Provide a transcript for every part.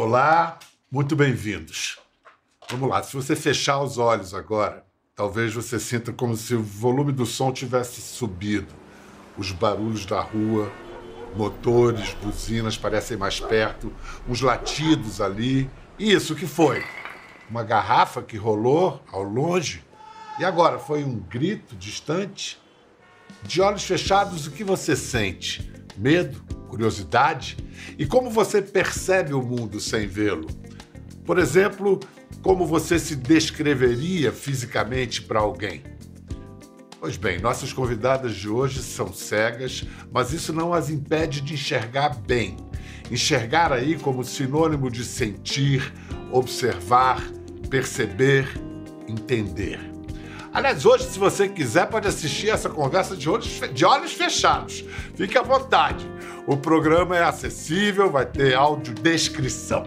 Olá, muito bem-vindos. Vamos lá, se você fechar os olhos agora, talvez você sinta como se o volume do som tivesse subido. Os barulhos da rua, motores, buzinas parecem mais perto, uns latidos ali. E isso, o que foi? Uma garrafa que rolou ao longe? E agora, foi um grito distante? De olhos fechados, o que você sente? Medo? Curiosidade? E como você percebe o mundo sem vê-lo? Por exemplo, como você se descreveria fisicamente para alguém? Pois bem, nossas convidadas de hoje são cegas, mas isso não as impede de enxergar bem. Enxergar aí como sinônimo de sentir, observar, perceber, entender. Aliás, hoje, se você quiser, pode assistir essa conversa de olhos fechados. Fique à vontade. O programa é acessível, vai ter audiodescrição.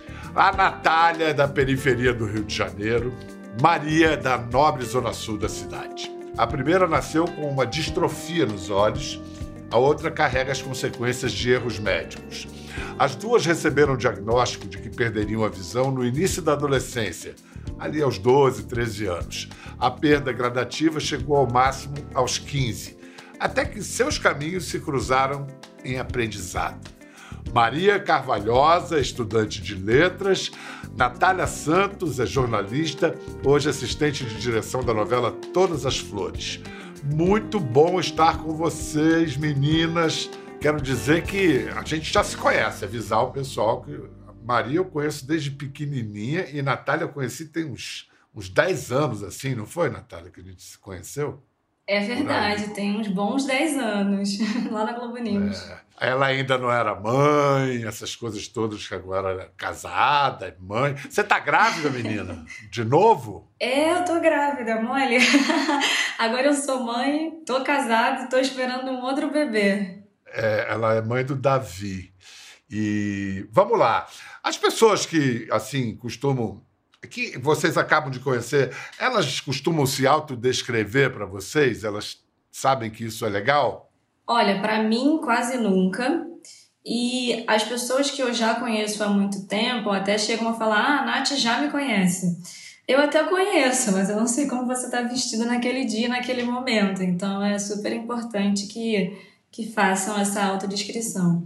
A Natália é da periferia do Rio de Janeiro, Maria é da nobre zona sul da cidade. A primeira nasceu com uma distrofia nos olhos, a outra carrega as consequências de erros médicos. As duas receberam o diagnóstico de que perderiam a visão no início da adolescência, ali aos 12, 13 anos. A perda gradativa chegou ao máximo aos 15, até que seus caminhos se cruzaram em aprendizado. Maria Carvalhosa, estudante de letras, Natália Santos é jornalista, hoje assistente de direção da novela Todas as Flores. Muito bom estar com vocês, meninas. Quero dizer que a gente já se conhece, avisar o pessoal que Maria eu conheço desde pequenininha e Natália eu conheci tem uns 10 anos, assim, não foi, Natália, que a gente se conheceu? É verdade, tem uns bons 10 anos, lá na Globo News. Ela ainda não era mãe, essas coisas todas, que agora é casada, mãe. Você tá grávida, menina? De novo? Eu tô grávida, mole. Agora eu sou mãe, tô casada e tô esperando um outro bebê. Ela é mãe do Davi. E vamos lá. As pessoas que, assim, que vocês acabam de conhecer, elas costumam se autodescrever para vocês? Elas sabem que isso é legal? Olha, pra mim quase nunca. E as pessoas que eu já conheço há muito tempo até chegam a falar: ah, a Nath já me conhece. Eu até conheço, mas eu não sei como você tá vestido naquele dia, naquele momento. Então é super importante que façam essa autodescrição.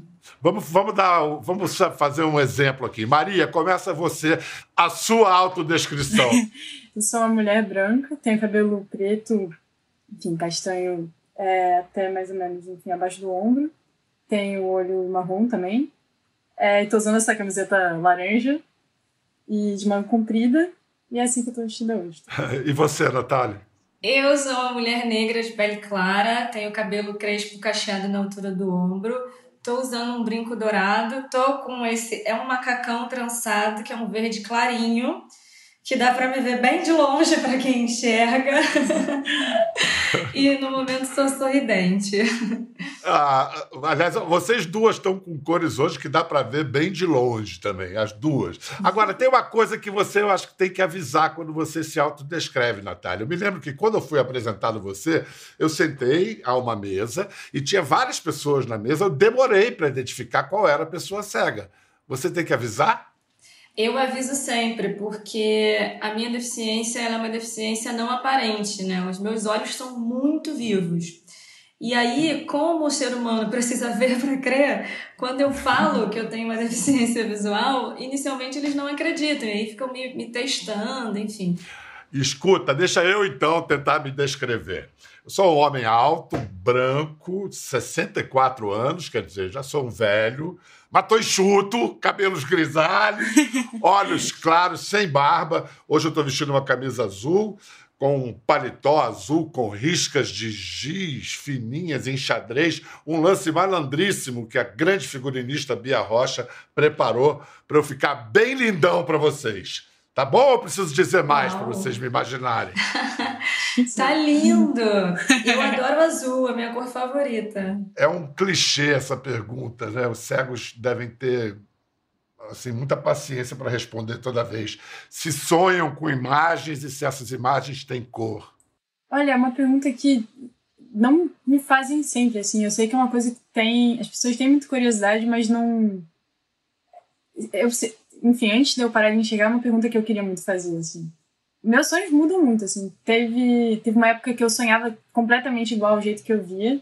Vamos fazer um exemplo aqui. Maria, começa você, a sua autodescrição. Eu sou uma mulher branca, tenho cabelo preto, enfim, castanho, até mais ou menos, enfim, abaixo do ombro. Tenho o olho marrom também. E tô usando essa camiseta laranja e de manga comprida. E é assim que eu tô vestida hoje. E você, Natália? Eu sou uma mulher negra de pele clara, tenho cabelo crespo cacheado na altura do ombro, tô usando um brinco dourado, tô com é um macacão trançado, que é um verde clarinho, que dá pra me ver bem de longe pra quem enxerga. E no momento sou sorridente. Aliás, vocês duas estão com cores hoje que dá para ver bem de longe também, as duas. Agora, tem uma coisa que eu acho que tem que avisar quando você se autodescreve, Natália. Eu me lembro que quando eu fui apresentado você, eu sentei a uma mesa e tinha várias pessoas na mesa, eu demorei para identificar qual era a pessoa cega. Você tem que avisar? Eu aviso sempre, porque a minha deficiência ela é uma deficiência não aparente, né? Os meus olhos são muito vivos. E aí, como o ser humano precisa ver para crer, quando eu falo que eu tenho uma deficiência visual, inicialmente eles não acreditam, e aí ficam me testando, enfim. Escuta, deixa eu então tentar me descrever. Eu sou um homem alto, branco, 64 anos, quer dizer, já sou um velho, mas tô enxuto, cabelos grisalhos, olhos claros, sem barba. Hoje eu tô vestindo uma camisa azul, com um paletó azul com riscas de giz fininhas em xadrez, um lance malandríssimo que a grande figurinista Bia Rocha preparou para eu ficar bem lindão para vocês. Tá bom ou eu preciso dizer mais para vocês me imaginarem? Tá lindo! Eu adoro azul, a minha cor favorita. É um clichê essa pergunta, né? Os cegos devem ter assim, muita paciência para responder toda vez. Se sonham com imagens e se essas imagens têm cor? Olha, é uma pergunta que não me fazem sempre, assim. Eu sei que é uma coisa que as pessoas têm muita curiosidade, mas não... enfim, antes de eu parar de enxergar, é uma pergunta que eu queria muito fazer, assim. Meus sonhos mudam muito, assim. Teve uma época que eu sonhava completamente igual ao jeito que eu via.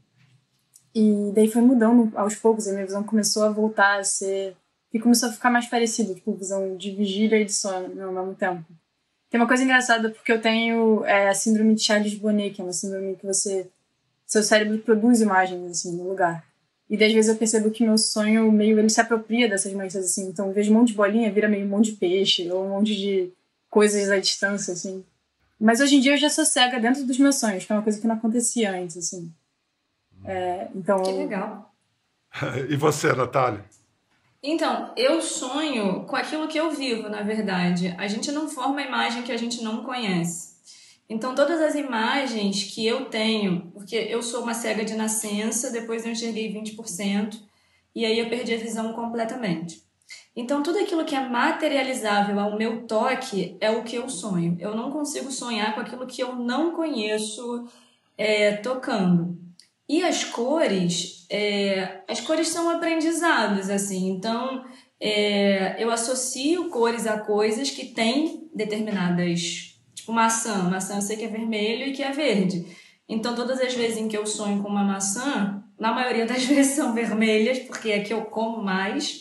E daí foi mudando aos poucos. A minha visão começou a voltar a ser... E começou a ficar mais parecida, tipo, visão de vigília e de sono ao mesmo tempo. Tem uma coisa engraçada, porque eu tenho a síndrome de Charles-Bonnet, que é uma síndrome que seu cérebro produz imagens, assim, no lugar. E daí, às vezes eu percebo que meu sonho meio, ele se apropria dessas manchas, assim. Então, eu vejo um monte de bolinha, vira meio um monte de peixe, ou um monte de coisas à distância, assim. Mas hoje em dia eu já sou cega dentro dos meus sonhos, que é uma coisa que não acontecia antes, assim. Então... Que legal. E você, Natália? Então, eu sonho com aquilo que eu vivo, na verdade. A gente não forma a imagem que a gente não conhece. Então, todas as imagens que eu tenho, porque eu sou uma cega de nascença, depois eu enxerguei 20%, e aí eu perdi a visão completamente. Então, tudo aquilo que é materializável ao meu toque é o que eu sonho. Eu não consigo sonhar com aquilo que eu não conheço tocando. E as cores são aprendizados, assim. Então, eu associo cores a coisas que têm determinadas... Tipo, maçã eu sei que é vermelho e que é verde. Então, todas as vezes em que eu sonho com uma maçã, na maioria das vezes são vermelhas, porque é que eu como mais.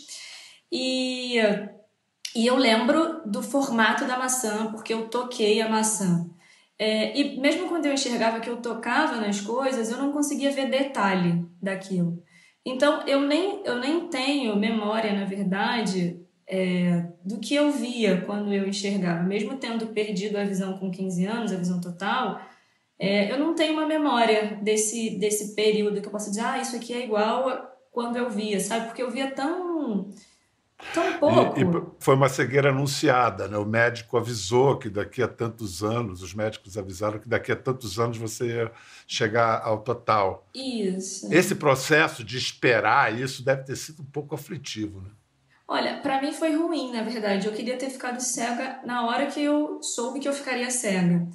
E eu lembro do formato da maçã, porque eu toquei a maçã. E mesmo quando eu enxergava que eu tocava nas coisas, eu não conseguia ver detalhe daquilo. Então, eu nem tenho memória, na verdade, do que eu via quando eu enxergava. Mesmo tendo perdido a visão com 15 anos, a visão total, eu não tenho uma memória desse período que eu posso dizer, isso aqui é igual a quando eu via, sabe? Porque eu via tão E pouco. foi uma cegueira anunciada, né? O médico avisou que daqui a tantos anos, os médicos avisaram que daqui a tantos anos você ia chegar ao total. Isso. Esse processo de esperar isso deve ter sido um pouco aflitivo, né? Olha, pra mim foi ruim, na verdade. Eu queria ter ficado cega na hora que eu soube que eu ficaria cega.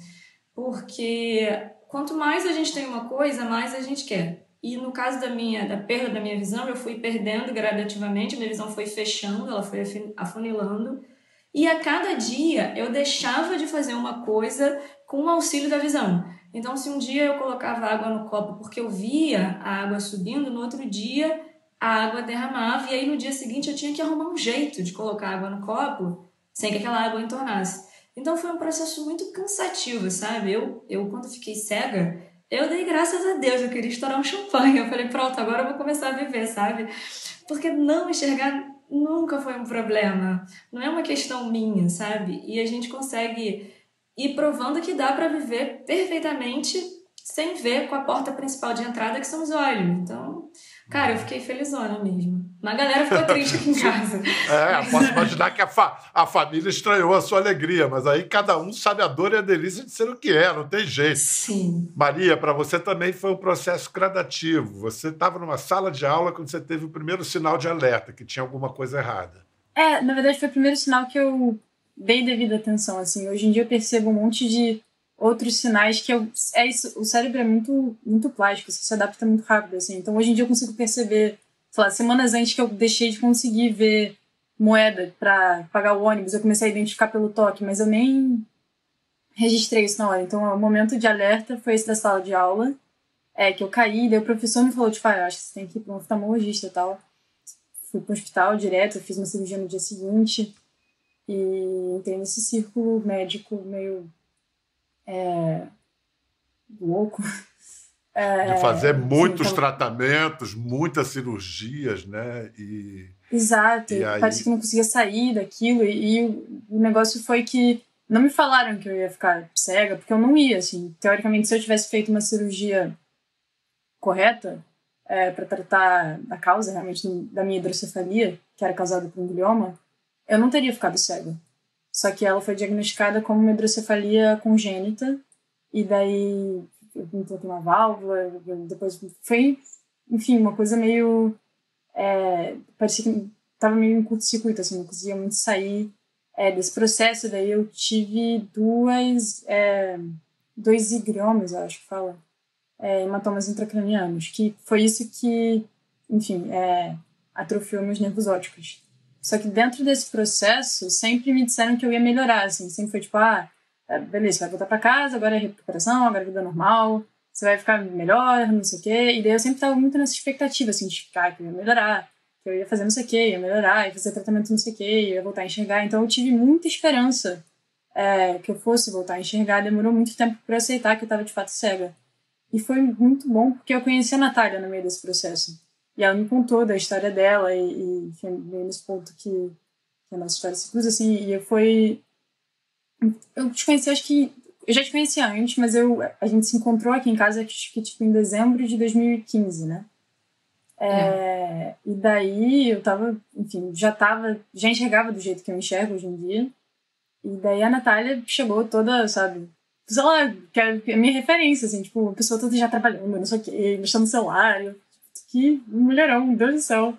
Porque quanto mais a gente tem uma coisa, mais a gente quer. E no caso da perda da minha visão, eu fui perdendo gradativamente, minha visão foi fechando, ela foi afunilando. E a cada dia eu deixava de fazer uma coisa com o auxílio da visão. Então, se um dia eu colocava água no copo porque eu via a água subindo, no outro dia a água derramava, e aí no dia seguinte eu tinha que arrumar um jeito de colocar água no copo sem que aquela água entornasse. Então foi um processo muito cansativo, sabe? Eu quando fiquei cega, eu dei graças a Deus, eu queria estourar um champanhe. Eu falei, pronto, agora eu vou começar a viver, sabe? Porque não enxergar nunca foi um problema. Não é uma questão minha, sabe? E a gente consegue ir provando que dá para viver perfeitamente sem ver com a porta principal de entrada, que são os olhos. Então, cara, eu fiquei felizona mesmo. Uma galera ficou triste aqui em casa. Posso imaginar que a família estranhou a sua alegria, mas aí cada um sabe a dor e a delícia de ser o que é, não tem jeito. Sim. Maria, para você também foi um processo gradativo. Você estava numa sala de aula quando você teve o primeiro sinal de alerta, que tinha alguma coisa errada. Na verdade foi o primeiro sinal que eu dei devida atenção, assim. Hoje em dia eu percebo um monte de outros sinais que isso, o cérebro é muito, muito plástico, você se adapta muito rápido, assim. Então hoje em dia eu consigo perceber, sei lá, semanas antes que eu deixei de conseguir ver moeda para pagar o ônibus, eu comecei a identificar pelo toque, mas eu nem registrei isso na hora. Então o momento de alerta foi esse da sala de aula, que eu caí, daí o professor me falou, tipo, eu acho que você tem que ir para um oftalmologista e tal. Fui para o hospital direto, fiz uma cirurgia no dia seguinte e entrei nesse círculo médico meio louco. De fazer muitos tratamentos, muitas cirurgias, né? Exato, e aí... parece que não conseguia sair daquilo. E o negócio foi que não me falaram que eu ia ficar cega, porque eu não ia, assim. Teoricamente, se eu tivesse feito uma cirurgia correta, para tratar a causa realmente da minha hidrocefalia, que era causada por um glioma, eu não teria ficado cega. Só que ela foi diagnosticada como uma hidrocefalia congênita, e daí eu implantei uma válvula, depois foi, enfim, uma coisa meio... parecia que estava meio em curto-circuito, assim, não conseguia muito sair desse processo. Daí eu tive dois higriomas, eu acho que fala, hematomas intracranianos, que foi isso que, enfim, atrofiou meus nervos ópticos. Só que dentro desse processo, sempre me disseram que eu ia melhorar, assim. Sempre foi tipo, beleza, você vai voltar pra casa, agora é recuperação, agora é vida normal, você vai ficar melhor, não sei o quê. E daí eu sempre tava muito nessa expectativa, assim, de ficar, que eu ia melhorar, que eu ia fazer não sei o quê, ia melhorar, ia fazer tratamento não sei o quê, ia voltar a enxergar. Então eu tive muita esperança que eu fosse voltar a enxergar. Demorou muito tempo pra eu aceitar que eu tava de fato cega. E foi muito bom, porque eu conheci a Natália no meio desse processo. E ela me contou da história dela, e veio nesse ponto que a nossa história se cruza, assim, e foi... Eu te conheci, acho que... Eu já te conhecia antes, mas a gente se encontrou aqui em casa, acho que tipo, em dezembro de 2015, né? E daí eu tava, enfim, já enxergava do jeito que eu enxergo hoje em dia. E daí a Natália chegou toda, sabe... Sei lá, que é a minha referência, assim, tipo, a pessoa toda já trabalhando, não sei o quê, mexendo no celular. Que mulherão, meu Deus do céu.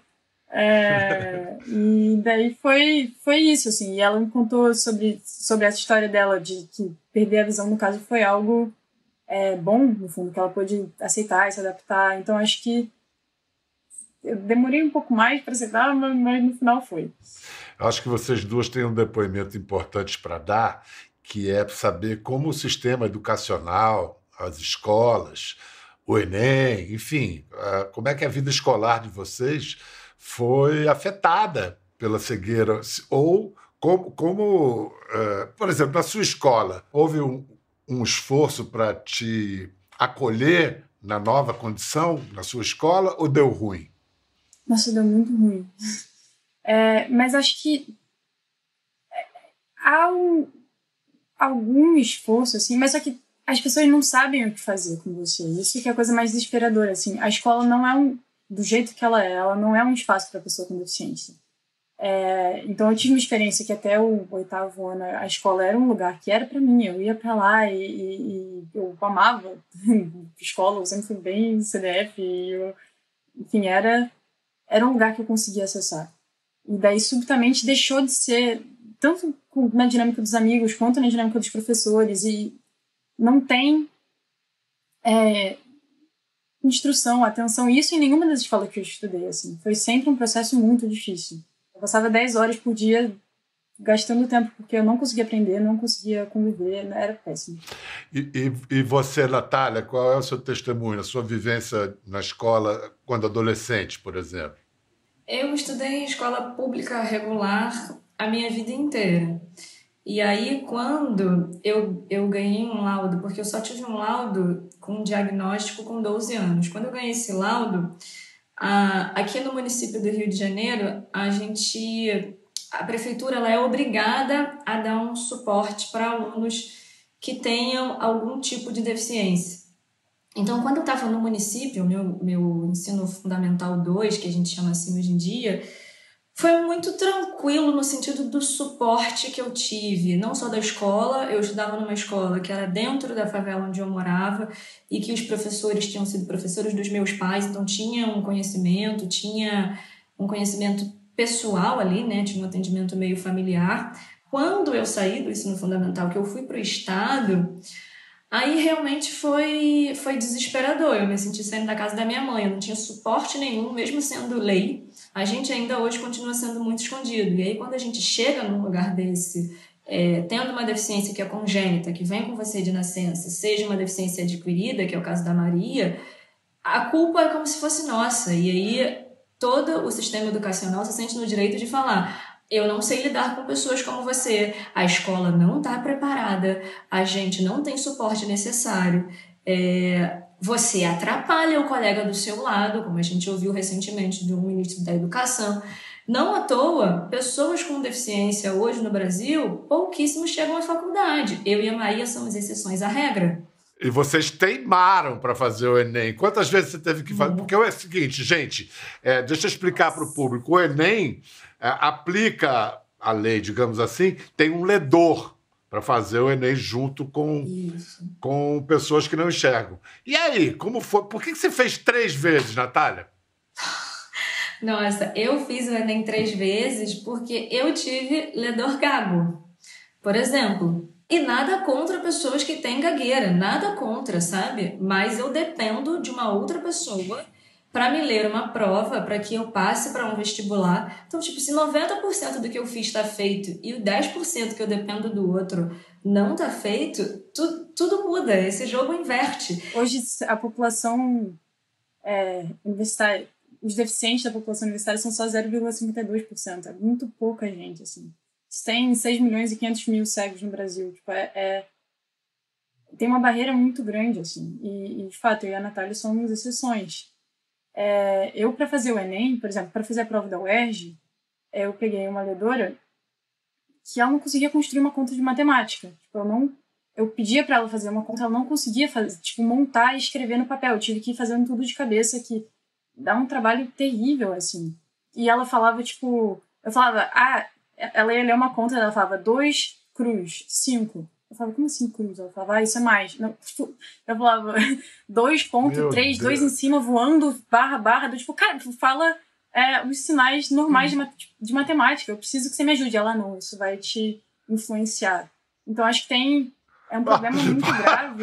E daí foi isso, assim. E ela me contou sobre essa história dela, de que perder a visão, no caso, foi algo bom, no fundo, que ela pôde aceitar e se adaptar. Então, acho que eu demorei um pouco mais para aceitar, mas no final foi. Eu acho que vocês duas têm um depoimento importante para dar, que é saber como o sistema educacional, as escolas, o Enem, enfim, como é que a vida escolar de vocês foi afetada pela cegueira, ou como por exemplo, na sua escola, houve um esforço para te acolher na nova condição, na sua escola, ou deu ruim? Nossa, deu muito ruim. Mas acho que há algum esforço, assim, mas só que as pessoas não sabem o que fazer com você. Isso que é a coisa mais desesperadora, assim. A escola não é do jeito que ela não é um espaço para pessoa com deficiência. Então eu tive uma experiência que até o 8º ano a escola era um lugar que era para mim. Eu ia para lá e eu amava escola, eu sempre fui bem CDF e enfim, era um lugar que eu conseguia acessar. E daí subitamente deixou de ser, tanto na dinâmica dos amigos quanto na dinâmica dos professores, e não tem instrução, atenção, isso em nenhuma das escolas que eu estudei, assim. Foi sempre um processo muito difícil. Eu passava 10 horas por dia gastando tempo, porque eu não conseguia aprender, não conseguia conviver, era péssimo. E você, Natália, qual é o seu testemunho, a sua vivência na escola quando adolescente, por exemplo? Eu estudei em escola pública regular a minha vida inteira. E aí, quando eu ganhei um laudo, porque eu só tive um laudo com um diagnóstico com 12 anos. Quando eu ganhei esse laudo, aqui no município do Rio de Janeiro, a prefeitura ela é obrigada a dar um suporte para alunos que tenham algum tipo de deficiência. Então, quando eu estava no município, meu ensino fundamental 2, que a gente chama assim hoje em dia, foi muito tranquilo no sentido do suporte que eu tive, não só da escola. Eu estudava numa escola que era dentro da favela onde eu morava e que os professores tinham sido professores dos meus pais, então tinha um conhecimento pessoal ali, né? Tinha um atendimento meio familiar. Quando eu saí do ensino fundamental, que eu fui para o estado, aí realmente foi desesperador. Eu me senti saindo da casa da minha mãe, eu não tinha suporte nenhum, mesmo sendo lei. A gente ainda hoje continua sendo muito escondido. E aí, quando a gente chega num lugar desse, tendo uma deficiência que é congênita, que vem com você de nascença, seja uma deficiência adquirida, que é o caso da Maria, a culpa é como se fosse nossa. E aí, todo o sistema educacional se sente no direito de falar: eu não sei lidar com pessoas como você, a escola não está preparada, a gente não tem suporte necessário, você atrapalha o colega do seu lado, como a gente ouviu recentemente de um ministro da Educação. Não à toa, pessoas com deficiência hoje no Brasil, pouquíssimos chegam à faculdade. Eu e a Maria somos exceções à regra. E vocês teimaram para fazer o Enem. Quantas vezes você teve que fazer? Porque é o seguinte, gente, deixa eu explicar para o público. O Enem aplica a lei, digamos assim, tem um ledor para fazer o Enem junto com pessoas que não enxergam. E aí, como foi? Por que você fez 3 vezes, Natália? Nossa, eu fiz o Enem 3 vezes porque eu tive ledor gago, por exemplo. E nada contra pessoas que têm gagueira, nada contra, sabe? Mas eu dependo de uma outra pessoa para me ler uma prova, para que eu passe para um vestibular. Então, tipo, se 90% do que eu fiz está feito e o 10% que eu dependo do outro não está feito, tudo muda, esse jogo inverte. Hoje, a população universitária, os deficientes da população universitária são só 0,52%. É muito pouca gente, assim. Tem 6 milhões e 500 mil cegos no Brasil. Tipo, tem uma barreira muito grande, assim. E, de fato, eu e a Natália somos exceções. Eu, para fazer o Enem, por exemplo, para fazer a prova da UERJ, eu peguei uma ledora que ela não conseguia construir uma conta de matemática. Tipo, eu pedia para ela fazer uma conta, ela não conseguia fazer, tipo, montar e escrever no papel. Eu tive que ir fazendo tudo de cabeça, que dá um trabalho terrível, assim. E ela falava, tipo... Eu falava, ela ia ler uma conta, ela falava 2 cruz, 5. Eu falava, como assim cruz? Ela falava, isso é mais. Não, tipo, eu falava 2.3, 2 em cima, voando, barra, tipo, cara, fala os sinais normais de matemática. Eu preciso que você me ajude. Ela, não, isso vai te influenciar. Então, acho que é um problema muito grave.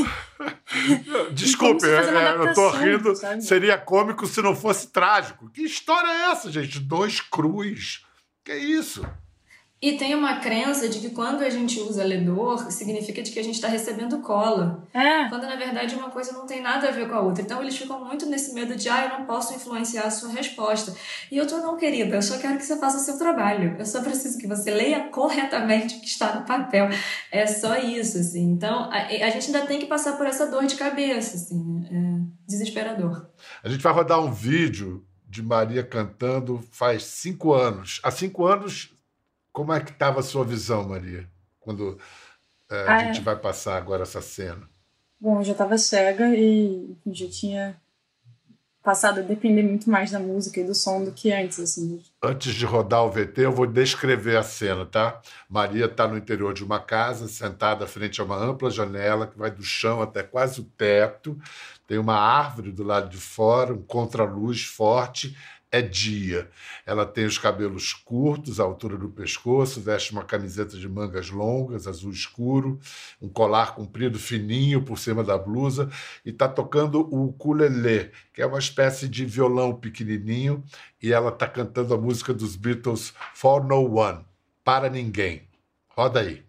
Desculpe, eu tô rindo. Sabe? Seria cômico se não fosse trágico. Que história é essa, gente? 2 cruz. Que isso? E tem uma crença de que quando a gente usa ledor, significa de que a gente está recebendo cola. Quando, na verdade, uma coisa não tem nada a ver com a outra. Então, eles ficam muito nesse medo de, eu não posso influenciar a sua resposta. E eu não, querida, eu só quero que você faça o seu trabalho. Eu só preciso que você leia corretamente o que está no papel. É só isso, assim. Então, a gente ainda tem que passar por essa dor de cabeça, assim. É desesperador. A gente vai rodar um vídeo de Maria cantando faz 5 anos. Há 5 anos... Como é que estava a sua visão, Maria, quando a gente vai passar agora essa cena? Bom, eu já estava cega e já tinha passado a depender muito mais da música e do som do que antes, assim. Antes de rodar o VT, eu vou descrever a cena, tá? Maria está no interior de uma casa, sentada frente a uma ampla janela que vai do chão até quase o teto. Tem uma árvore do lado de fora, um contraluz forte. É dia. Ela tem os cabelos curtos, à altura do pescoço, veste uma camiseta de mangas longas, azul escuro, um colar comprido fininho por cima da blusa e está tocando o ukulele, que é uma espécie de violão pequenininho, e ela está cantando a música dos Beatles, For No One, Para Ninguém. Roda aí.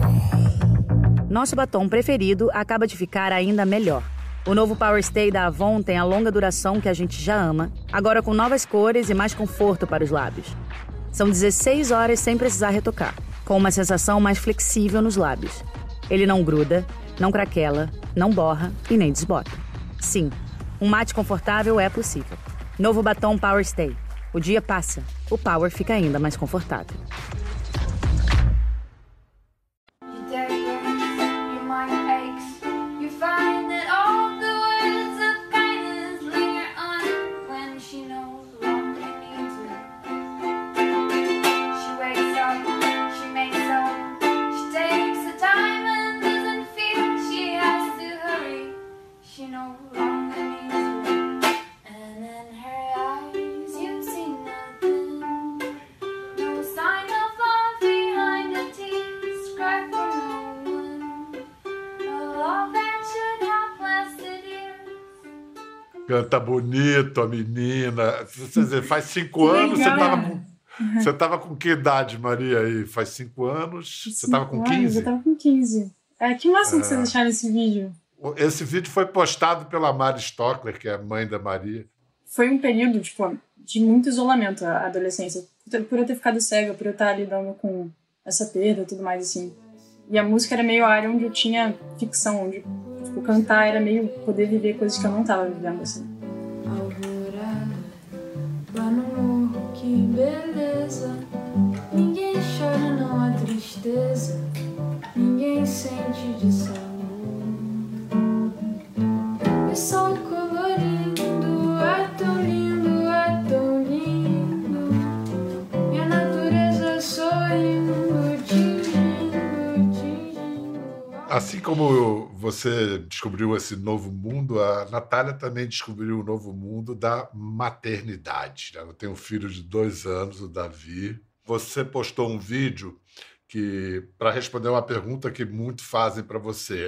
Nosso batom preferido acaba de ficar ainda melhor. O novo Power Stay da Avon tem a longa duração que a gente já ama, agora com novas cores e mais conforto para os lábios. São 16 horas sem precisar retocar, com uma sensação mais flexível nos lábios. Ele não gruda, não craquela, não borra e nem desbota. Sim, um mate confortável é possível. Novo batom Power Stay. O dia passa, o Power fica ainda mais confortável. Canta bonito a menina. Faz 5 anos, você estava com que idade, Maria? Aí? Faz 5 anos? Você estava com 15? Eu estava com 15. Que máximo que vocês acharam esse vídeo? Esse vídeo foi postado pela Mari Stockler, que é a mãe da Maria. Foi um período de muito isolamento, a adolescência. Por eu ter ficado cega, por eu estar lidando com essa perda e tudo mais, assim. E a música era meio a área onde eu tinha ficção, onde cantar era meio poder viver coisas que eu não estava vivendo, assim. Alvorada, lá no morro, que beleza. Ninguém chora, não há tristeza. Ninguém sente de sabor. O sol colorindo, é tão lindo, é tão lindo. E a natureza sorrindo, tingindo. Assim como você descobriu esse novo mundo, a Natália também descobriu o novo mundo da maternidade. Ela tem um filho de 2 anos, o Davi. Você postou um vídeo para responder uma pergunta que muito fazem para você.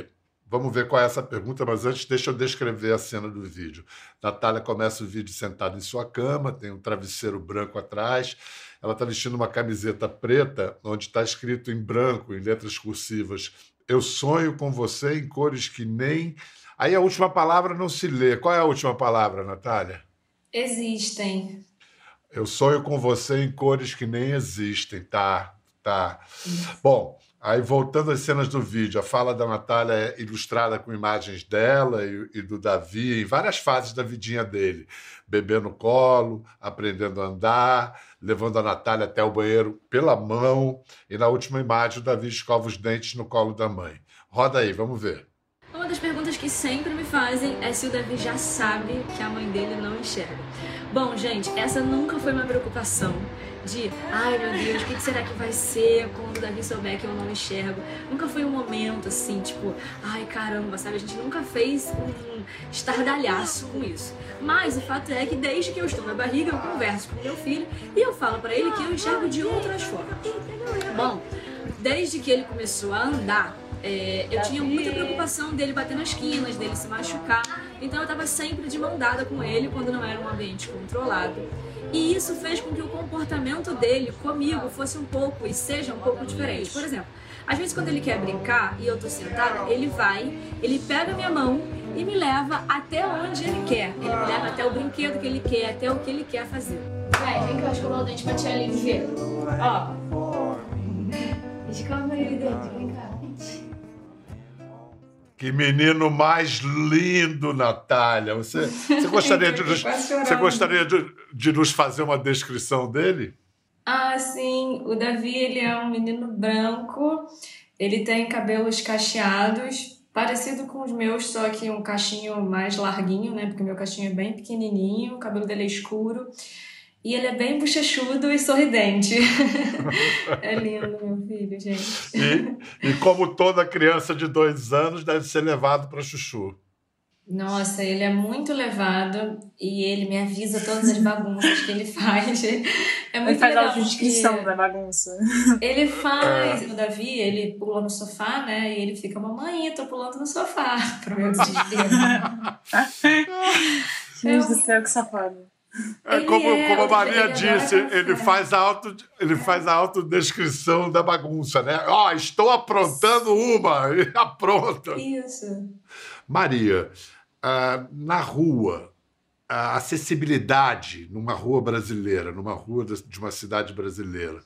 Vamos ver qual é essa pergunta, mas antes deixa eu descrever a cena do vídeo. Natália começa o vídeo sentada em sua cama, tem um travesseiro branco atrás, ela está vestindo uma camiseta preta, onde está escrito em branco, em letras cursivas, eu sonho com você em cores que nem... Aí a última palavra não se lê. Qual é a última palavra, Natália? Existem. Eu sonho com você em cores que nem existem, tá. Bom, aí voltando às cenas do vídeo, a fala da Natália é ilustrada com imagens dela e do Davi em várias fases da vidinha dele. Bebê no colo, aprendendo a andar, levando a Natália até o banheiro pela mão e na última imagem o Davi escova os dentes no colo da mãe. Roda aí, vamos ver. Uma das perguntas que sempre me fazem é se o Davi já sabe que a mãe dele não enxerga. Bom, gente, essa nunca foi uma preocupação de, ai meu Deus, o que será que vai ser quando o Davi souber que eu não enxergo? Nunca foi um momento assim, tipo, ai caramba, sabe? A gente nunca fez um estardalhaço com isso. Mas o fato é que desde que eu estou na barriga, eu converso com meu filho e eu falo pra ele que eu enxergo de outras formas. Bom, desde que ele começou a andar, eu tinha muita preocupação dele bater nas quinas, dele se machucar. Então eu estava sempre de mão dada com ele quando não era um ambiente controlado. E isso fez com que o comportamento dele comigo fosse um pouco e seja um pouco diferente. Por exemplo, às vezes quando ele quer brincar e eu tô sentada, ele pega minha mão e me leva até onde ele quer. Ele me leva até o brinquedo que ele quer, até o que ele quer fazer. Vem que eu acho que eu vou o dente pra tia Aline ver. Ó. Escova ele dentro, vem cá. Que menino mais lindo, Natália. Você gostaria, de nos fazer uma descrição dele? Ah, sim. O Davi, ele é um menino branco. Ele tem cabelos cacheados, parecido com os meus, só que um cachinho mais larguinho, né? Porque meu cachinho é bem pequenininho, o cabelo dele é escuro. E ele é bem bochechudo e sorridente. É lindo, meu filho, gente. E como toda criança de 2 anos, deve ser levado para chuchu. Nossa, ele é muito levado e ele me avisa todas as bagunças que ele faz. É muito ele faz legal. A descrição da bagunça. Ele faz. O Davi, ele pula no sofá, né? E ele fica, mamãe, tô pulando no sofá. Pro meu desespero. Deus do céu, que safado. Como a Maria disse, ele faz a autodescrição da bagunça, né? Ó, estou aprontando uma, e apronta. Isso. Maria, na rua, a acessibilidade numa rua brasileira, numa rua de uma cidade brasileira,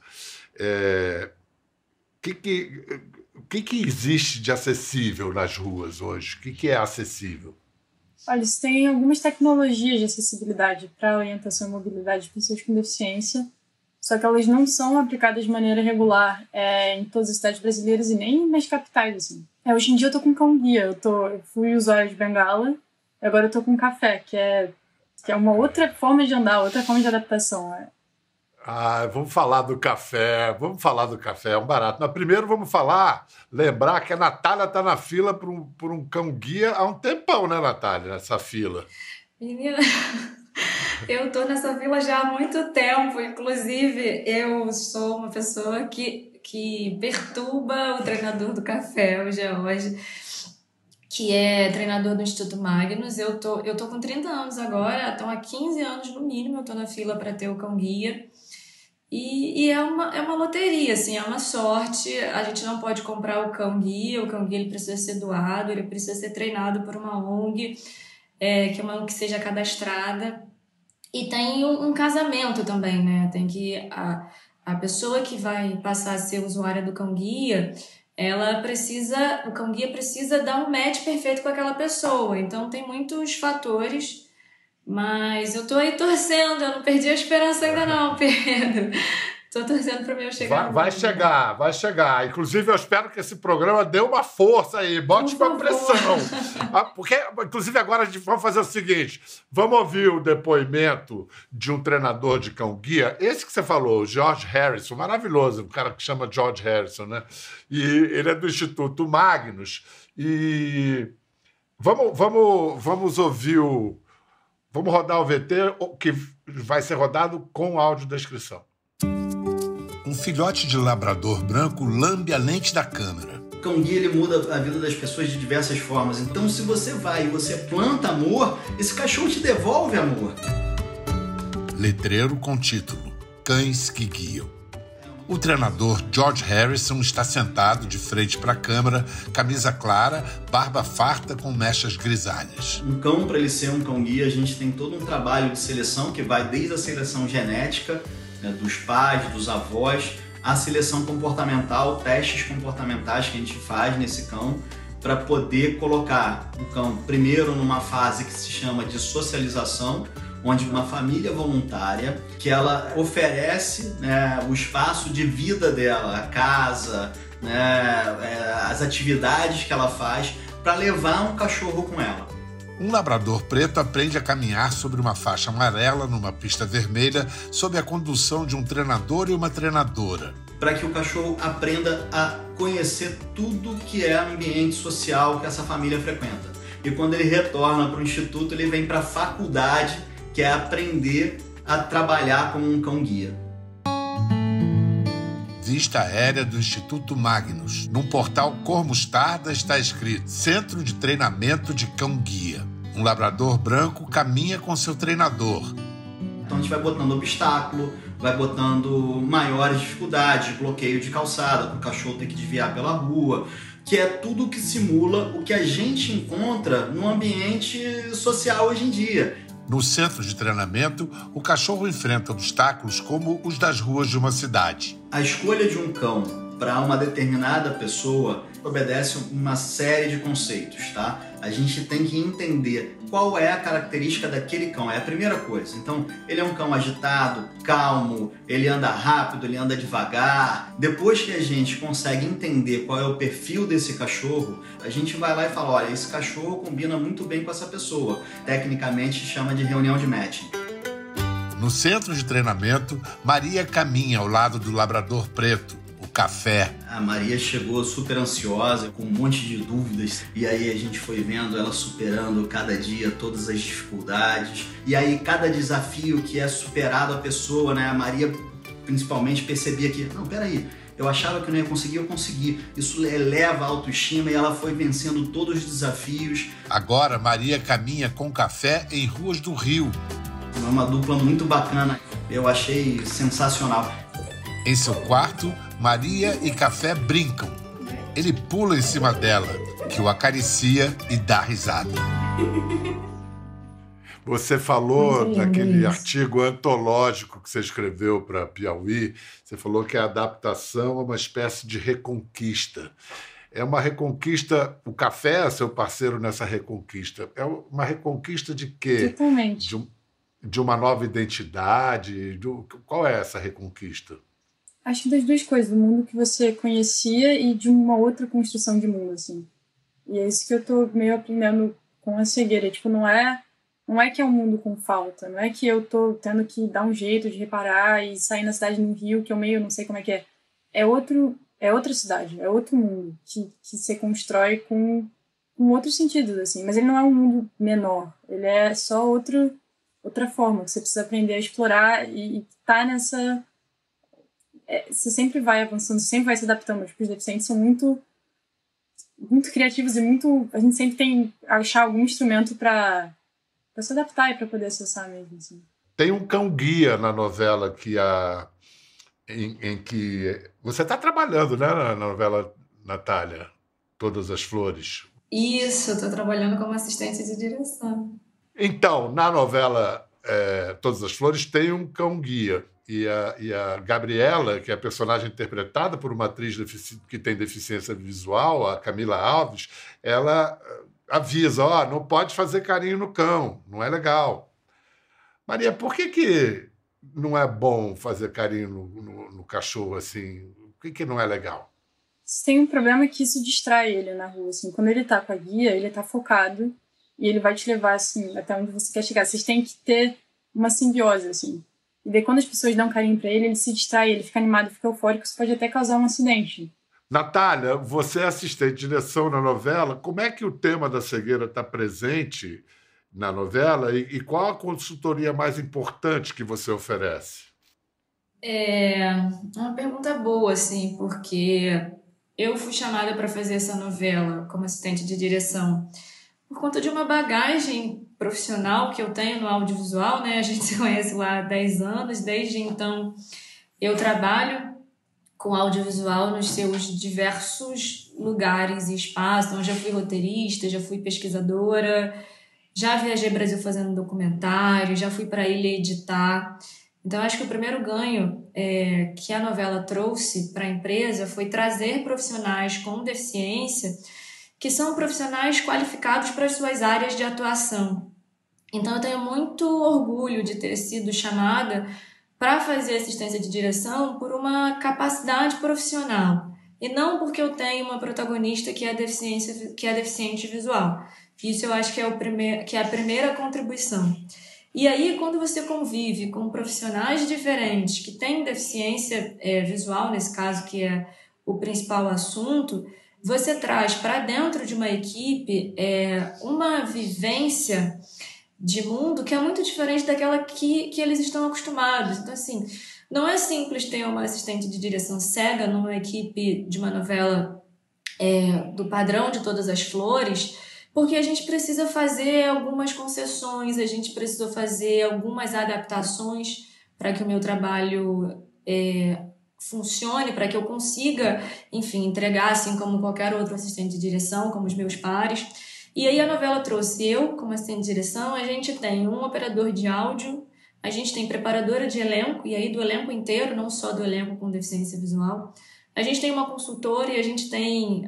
o que existe de acessível nas ruas hoje? O que é acessível? Olha, eles têm algumas tecnologias de acessibilidade para orientação e mobilidade de pessoas com deficiência, só que elas não são aplicadas de maneira regular em todas as cidades brasileiras e nem nas capitais, assim. Hoje em dia eu tô com cão-guia, eu fui usuária de bengala, e agora eu tô com café, que é uma outra forma de andar, outra forma de adaptação. Vamos falar do café, é um barato. Mas primeiro vamos lembrar que a Natália está na fila por um cão-guia há um tempão, né, Natália, nessa fila? Menina, eu tô nessa fila já há muito tempo, inclusive eu sou uma pessoa que perturba o treinador do café, o George, que é treinador do Instituto Magnus. Eu tô com 30 anos agora, então há 15 anos no mínimo eu tô na fila para ter o cão-guia. E é uma loteria, assim, é uma sorte. A gente não pode comprar o cão-guia ele precisa ser doado, ele precisa ser treinado por uma ONG, que é uma ONG que seja cadastrada. E tem um casamento também, né? Tem que a pessoa que vai passar a ser usuária do cão-guia, o cão-guia precisa dar um match perfeito com aquela pessoa. Então tem muitos fatores. Mas eu tô aí torcendo, eu não perdi a esperança ainda não, Pedro. Tô torcendo pro meu chegar. Vai chegar. Inclusive, eu espero que esse programa dê uma força aí, bote uma pressão. Porque, inclusive, agora a gente vai fazer o seguinte, vamos ouvir o depoimento de um treinador de cão-guia, esse que você falou, o George Harrison, maravilhoso, um cara que chama George Harrison, né? E ele é do Instituto Magnus. E vamos ouvir Vamos rodar o VT, que vai ser rodado com audiodescrição. Um filhote de labrador branco lambe a lente da câmera. cão-guia, ele muda a vida das pessoas de diversas formas. Então, se você vai e você planta amor, esse cachorro te devolve amor. Letreiro com título: Cães que Guiam. O treinador George Harrison está sentado de frente para a câmera, camisa clara, barba farta com mechas grisalhas. Um cão, para ele ser um cão-guia, a gente tem todo um trabalho de seleção que vai desde a seleção genética, né, dos pais, dos avós, a seleção comportamental, testes comportamentais que a gente faz nesse cão para poder colocar o cão primeiro numa fase que se chama de socialização, onde uma família voluntária, que ela oferece, né, o espaço de vida dela, a casa, né, as atividades que ela faz para levar um cachorro com ela. Um labrador preto aprende a caminhar sobre uma faixa amarela numa pista vermelha sob a condução de um treinador e uma treinadora. Para que o cachorro aprenda a conhecer tudo que é ambiente social que essa família frequenta. E quando ele retorna para o instituto, ele vem para a faculdade, que é aprender a trabalhar como um cão-guia. Vista aérea do Instituto Magnus. Num portal cor mostarda está escrito: Centro de Treinamento de Cão-Guia. Um labrador branco caminha com seu treinador. Então a gente vai botando obstáculo, vai botando maiores dificuldades, bloqueio de calçada, para o cachorro ter que desviar pela rua, que é tudo que simula o que a gente encontra no ambiente social hoje em dia. No centro de treinamento, o cachorro enfrenta obstáculos como os das ruas de uma cidade. A escolha de um cão para uma determinada pessoa obedece uma série de conceitos, tá? A gente tem que entender qual é a característica daquele cão, é a primeira coisa. Então, ele é um cão agitado, calmo, ele anda rápido, ele anda devagar. Depois que a gente consegue entender qual é o perfil desse cachorro, a gente vai lá e fala, olha, esse cachorro combina muito bem com essa pessoa. Tecnicamente, chama de reunião de matching. No centro de treinamento, Maria caminha ao lado do labrador preto, o Café. A Maria chegou super ansiosa, com um monte de dúvidas, e aí a gente foi vendo ela superando cada dia todas as dificuldades, e aí cada desafio que é superado a pessoa, né? A Maria principalmente percebia que, não, peraí, eu achava que não ia conseguir, eu consegui. Isso eleva a autoestima e ela foi vencendo todos os desafios. Agora Maria caminha com Café em ruas do Rio. É uma dupla muito bacana, eu achei sensacional. Em seu quarto, Maria e Café brincam. Ele pula em cima dela, que o acaricia e dá risada. Você falou naquele artigo antológico que você escreveu para Piauí, você falou que a adaptação é uma espécie de reconquista. É uma reconquista, o Café é seu parceiro nessa reconquista. É uma reconquista de quê? Totalmente. De uma nova identidade? Qual é essa reconquista? Acho que das duas coisas, do mundo que você conhecia e de uma outra construção de mundo, assim. E é isso que eu tô meio aprendendo com a cegueira. Tipo, não é que é um mundo com falta, não é que eu tô tendo que dar um jeito de reparar e sair na cidade no Rio, que eu meio não sei como é que é. É outra cidade, é outro mundo que se constrói com outros sentidos, assim. Mas ele não é um mundo menor, ele é só outra forma que você precisa aprender a explorar e tá nessa... você sempre vai avançando, sempre vai se adaptando. Tipo, os deficientes são muito, muito criativos e muito... A gente sempre tem que achar algum instrumento para se adaptar e para poder acessar mesmo. Assim. Tem um cão-guia na novela em que... Você está trabalhando, né, na novela, Natália? Todas as Flores. Isso, eu tô trabalhando como assistente de direção. Então, na novela Todas as Flores, tem um cão-guia. E a Gabriela, que é a personagem interpretada por uma atriz que tem deficiência visual, a Camila Alves, ela avisa, não pode fazer carinho no cão, não é legal. Maria, por que não é bom fazer carinho no cachorro assim? Por que não é legal? Tem um problema que isso distrai ele na rua. Assim. Quando ele tá com a guia, ele tá focado e ele vai te levar assim, até onde você quer chegar. Vocês têm que ter uma simbiose, assim. E daí, quando as pessoas dão carinho pra ele se distrai, ele fica animado, fica eufórico, isso pode até causar um acidente. Natália, você é assistente de direção na novela. Como é que o tema da cegueira está presente na novela e qual a consultoria mais importante que você oferece? É uma pergunta boa, assim, porque Eu fui chamada para fazer essa novela como assistente de direção por conta de uma bagagem profissional que eu tenho no audiovisual, né? A gente se conhece lá há 10 anos, desde então eu trabalho com audiovisual nos seus diversos lugares e espaços. Então, já fui roteirista, já fui pesquisadora, já viajei Brasil fazendo documentário, já fui para a ilha editar. Então, acho que o primeiro ganho que a novela trouxe para a empresa foi trazer profissionais com deficiência que são profissionais qualificados para as suas áreas de atuação. Então, eu tenho muito orgulho de ter sido chamada para fazer assistência de direção por uma capacidade profissional e não porque eu tenho uma protagonista que é deficiente visual. Isso eu acho que é a primeira contribuição. E aí, quando você convive com profissionais diferentes que têm deficiência visual, nesse caso, que é o principal assunto, você traz para dentro de uma equipe uma vivência de mundo que é muito diferente daquela que eles estão acostumados. Então, assim, não é simples ter uma assistente de direção cega numa equipe de uma novela do padrão de Todas as Flores, porque a gente precisa fazer algumas concessões, a gente precisa fazer algumas adaptações para que o meu trabalho funcione, para que eu consiga, enfim, entregar assim como qualquer outro assistente de direção, como os meus pares. E aí a novela trouxe eu como assistente de direção, a gente tem um operador de áudio, a gente tem preparadora de elenco, e aí do elenco inteiro, não só do elenco com deficiência visual. A gente tem uma consultora e a gente tem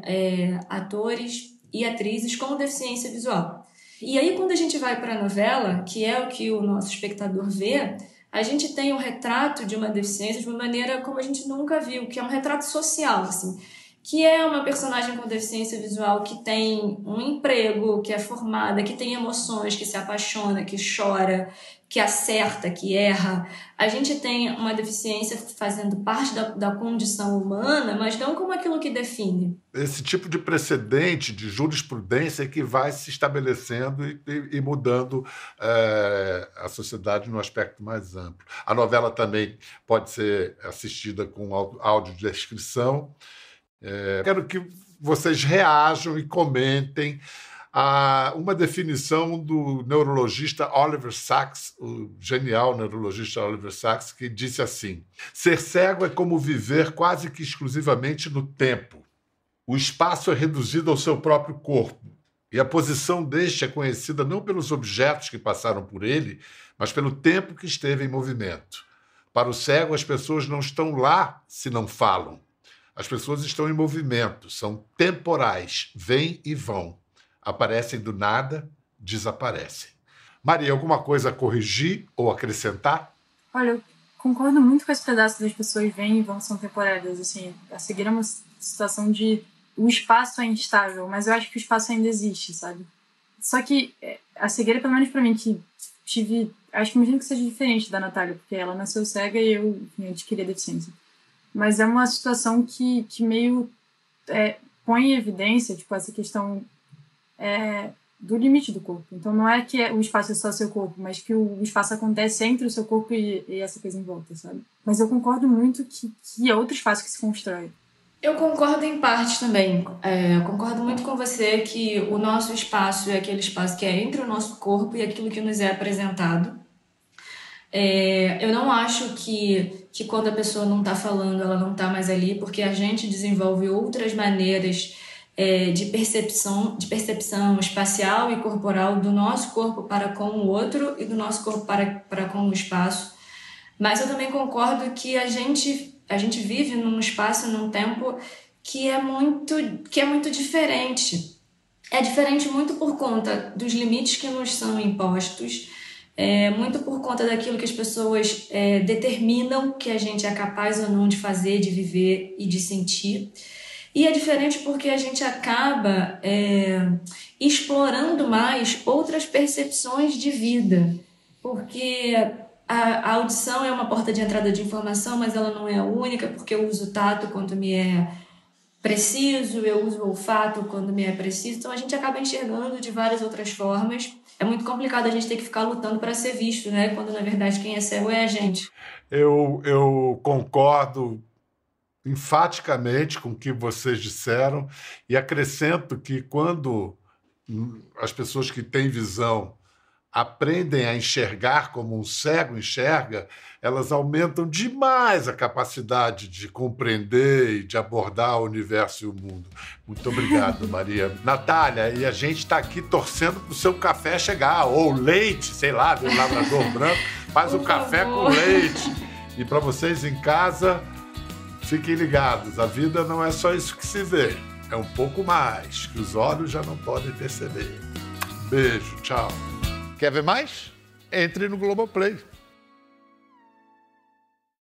atores e atrizes com deficiência visual. E aí quando a gente vai para a novela, que é o que o nosso espectador vê, a gente tem um retrato de uma deficiência de uma maneira como a gente nunca viu, que é um retrato social, assim, que é uma personagem com deficiência visual que tem um emprego, que é formada, que tem emoções, que se apaixona, que chora, que acerta, que erra. A gente tem uma deficiência fazendo parte da condição humana, mas não como aquilo que define. Esse tipo de precedente de jurisprudência é que vai se estabelecendo e mudando a sociedade no aspecto mais amplo. A novela também pode ser assistida com audiodescrição. Quero que vocês reajam e comentem a uma definição do neurologista Oliver Sacks, o genial neurologista Oliver Sacks, que disse assim: ser cego é como viver quase que exclusivamente no tempo. O espaço é reduzido ao seu próprio corpo, e a posição deste é conhecida não pelos objetos que passaram por ele, mas pelo tempo que esteve em movimento. Para o cego, as pessoas não estão lá se não falam. As pessoas estão em movimento, são temporais, vêm e vão. Aparecem do nada, desaparecem. Maria, alguma coisa a corrigir ou acrescentar? Olha, eu concordo muito com esse pedaço das pessoas vêm e vão, são temporárias. Assim, a cegueira é uma situação de o espaço é instável, mas eu acho que o espaço ainda existe, sabe? Só que a cegueira, pelo menos pra mim, que tive... Acho que imagino que seja diferente da Natália, porque ela nasceu cega e eu adquiri a deficiência. Mas é uma situação que meio põe em evidência, tipo, essa questão do limite do corpo. Então não é que o espaço é só seu corpo, mas que o espaço acontece entre o seu corpo e essa coisa em volta, sabe? Mas eu concordo muito que é outro espaço que se constrói. Eu concordo em parte também. Eu concordo muito com você que o nosso espaço é aquele espaço que é entre o nosso corpo e aquilo que nos é apresentado. Eu não acho que quando a pessoa não está falando, ela não está mais ali, porque a gente desenvolve outras maneiras de percepção espacial e corporal do nosso corpo para com o outro e do nosso corpo para com o espaço. Mas eu também concordo que a gente vive num espaço, num tempo que é muito diferente. É diferente muito por conta dos limites que nos são impostos, muito por conta daquilo que as pessoas determinam que a gente é capaz ou não de fazer, de viver e de sentir. E é diferente porque a gente acaba explorando mais outras percepções de vida. Porque a audição é uma porta de entrada de informação, mas ela não é a única, porque eu uso o tato quando me é preciso, eu uso o olfato quando me é preciso. Então a gente acaba enxergando de várias outras formas. É muito complicado a gente ter que ficar lutando para ser visto, né? Quando na verdade quem é cego é a gente. Eu concordo enfaticamente com o que vocês disseram e acrescento que quando as pessoas que têm visão aprendem a enxergar como um cego enxerga, elas aumentam demais a capacidade de compreender e de abordar o universo e o mundo. Muito obrigado, Maria. Natália, e a gente está aqui torcendo para o seu café chegar, ou leite, sei lá, do Labrador Branco, faz o café com leite. E para vocês em casa, fiquem ligados, a vida não é só isso que se vê, é um pouco mais, que os olhos já não podem perceber. Beijo, tchau. Quer ver mais? Entre no Globoplay.